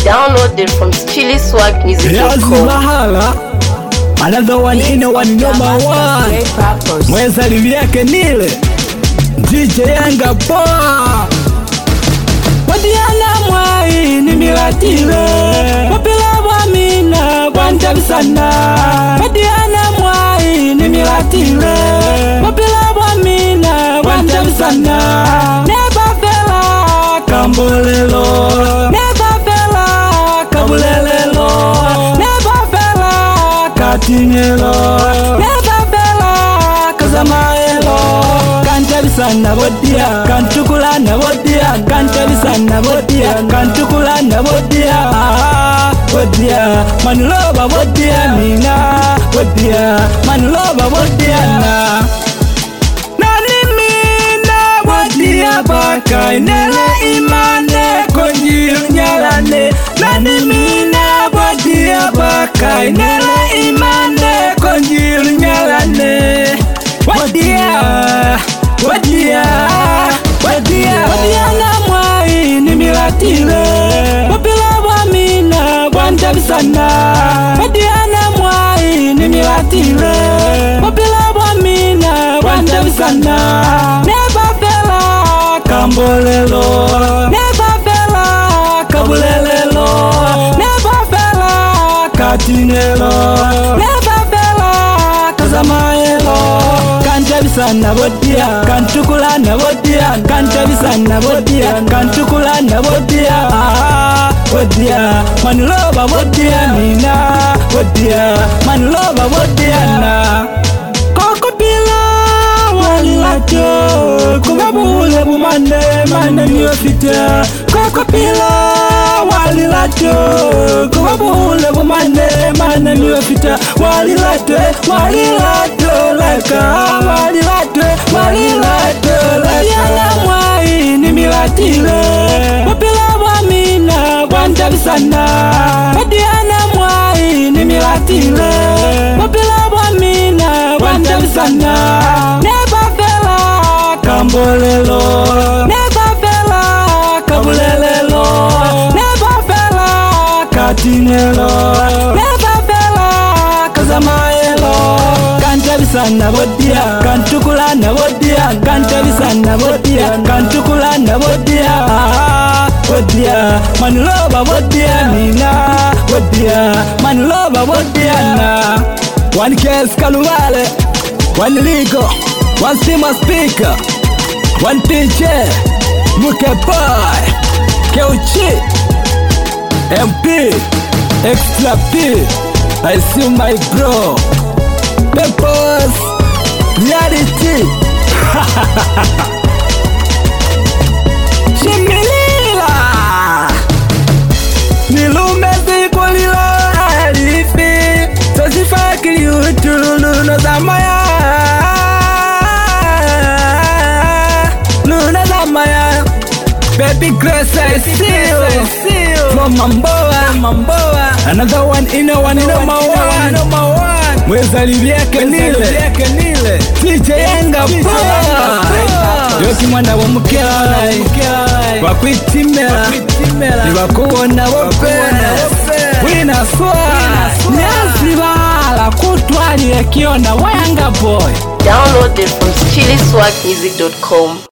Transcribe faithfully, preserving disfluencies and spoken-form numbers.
Downloaded from chili swag music dot com. Another one in a one number one. Mweza livyake nile D J Yanga Poa. Wadiana mwai ni milatile wapila wamina kwanja sana. Wadiana mwai ni milatile wapila wamina kwanja sana. Neba fela kambolelo, neba fela kabulelelo, neba fela katinyelo, neba fela kazamaelo. Sana bodia, kantukula na bodia, kantabi sana bodia, kantukula na bodia, bodia, manuloba bodia mina, bodia, manuloba bodia na. Nani mina bodia baka inele imane konjiru nyalane. Nani mina bodia baka inele imane konjiru nyalane. Bodia. Wadia, wadia, wadia na mwai ni milatile wapila wamina kwanja sana. Wadia na mwai ni milatile wapila wamina kwanja sana. Neba fela kambolelo, neba fela kabulelelo, neba fela katinyelo, neba fela kazamaelo. Sana bodia, kantukula na bodia, kantabi sana bodia, kantukula na bodia, bodia, manuloba bodia mina, bodia, manuloba bodia na. Koko pila walilato, kubabule bumande, mande miofita. Koko pila walilato, kubabule bumande, mande miofita. Walilato, walilato laka, walilato, walilato laka. Wadiana mwai ni milatile wapila wamina kwantabi sana. Wadiana mwai ni milatile wapila wamina kwantabi sana. Neba fela kambolelo, neba fela kabulelelo, neba fela katinyelo, neba fela kazamaelo. Kantabi sana bodia, kantukula na bodia, kantabi sana bodia, kantukula na bodia, bodia, manuloba bodia mina, bodia, manuloba bodia na. One case Kaluvale, one Ligo, one Sima speaker, one D J Muke Boy, Keuchi, M P, Extra P. I see my bro Peppers, reality. Shimilila nilumezi kulila alifi sosifaki yutulu no zamaya, luna zamaya. Baby Grace I see you from Mamboa, Mamboa. Another one in a one in a one. Mweza livyake nile D J Yanga Poa. Yoki mwana wa mukela wakwitimela niwakuona wopena wina swa nyazibala kutwali ya kiona Yanga Boy. Downloaded from chili swag music dot com.